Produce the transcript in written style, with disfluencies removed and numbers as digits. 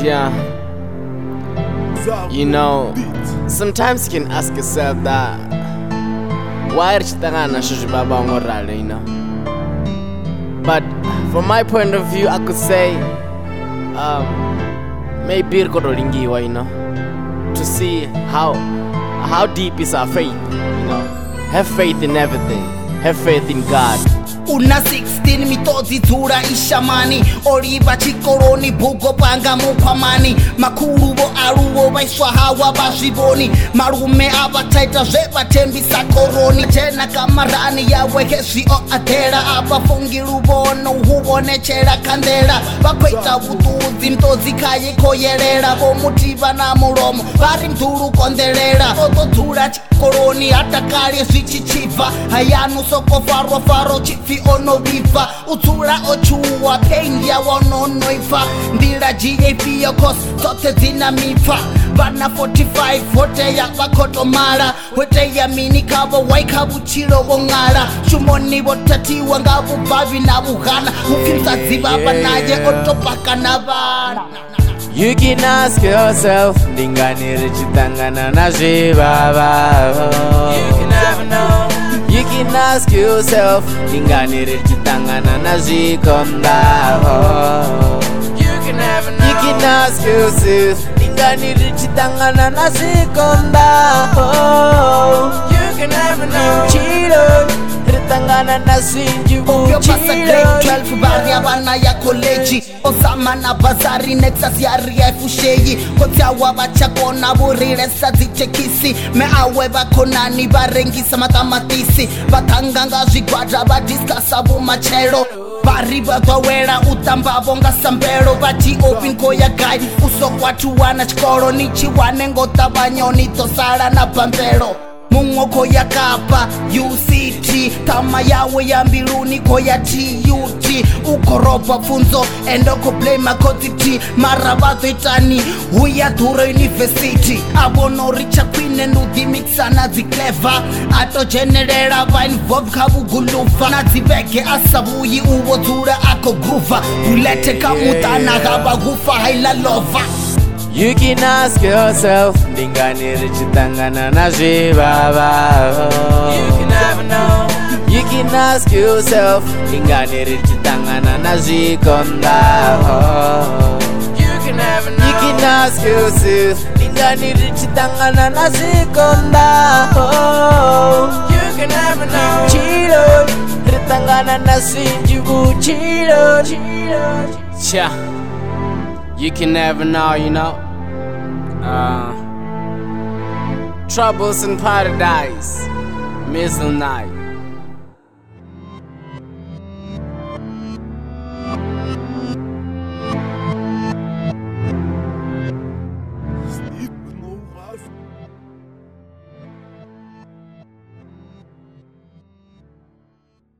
Yeah. You know, sometimes you can ask yourself that why you know. But from my point of view, I could say maybe you know, to see how deep is our faith, you know. Have faith in everything. Have faith in God. Una 16 mitodzi dzura ishamani Oliva chikoroni bugo panga mupamani Makuruvo aruvo vaiswa hawa vazviboni Marume avataita zvevatembisa koroni Tena kamarani yawe hezvio adhera Avafungi ruvono huvonechera kandera Vakuita vududzi mtodzi kayikoyerera Vomutiva na muromo vari mdhuru konderera Otodzura chikoroni hatakari zvichichibva Hayanu soko faro chifi onoviva utsura ochuwa pain yawononoifa ndira GAP cause zote dzina mipfa vana 45 hoteya vakotomara hoteya mini kavo waikavuchiro vong'ara shumoni votatiwa ngavubvavi navughana upfimsadziva vanaye otopaka na vana. You can ask yourself, ndingani richitangana na zvivava. You can never know. You can ask yourself, ndingani richitangana na zvikonda. You can never know. You can ask yourself, ndingani richitangana na zvikonda. You can never know. Chilo ritangana na sinjivu. Yopasa grade 12 bari abana ya college Osama na bazari Nexus ya rifu sheyi Kotiawa vachakona buriresa zitekisi Meawe vakonani varengisa matamatisi Vatanganga zvigwadra vadiskasa vumachero Vari vagwawera utambavo ngasambero Vati open koya guide usokwatuwana chikoro Nichiwane ngota vanyoni tosara na bambero Mungoko ya kapa UCT Kama yawe ya mbiluni koya TUT Ukoropa funzo endoko blame koditi Maravato itani huya duro university Abono richa kwine nudhi mixa na zikleva Ato generera va involve kavu gulufa Na ziveke asabuyi uvo dura ako gruva Bulete kamutana gaba gufa haila lova. You can ask yourself, ndingani richitangana na zvivava. You can never know. You can ask yourself, ndingani richitangana na zvikonda. You can never know. You can ask yourself, ndingani richitangana na zvikonda. You can never know. Chilo ritangana na sinjivu. Chilo. Cha. You can never know, you know. Troubles in Paradise, Middle Night.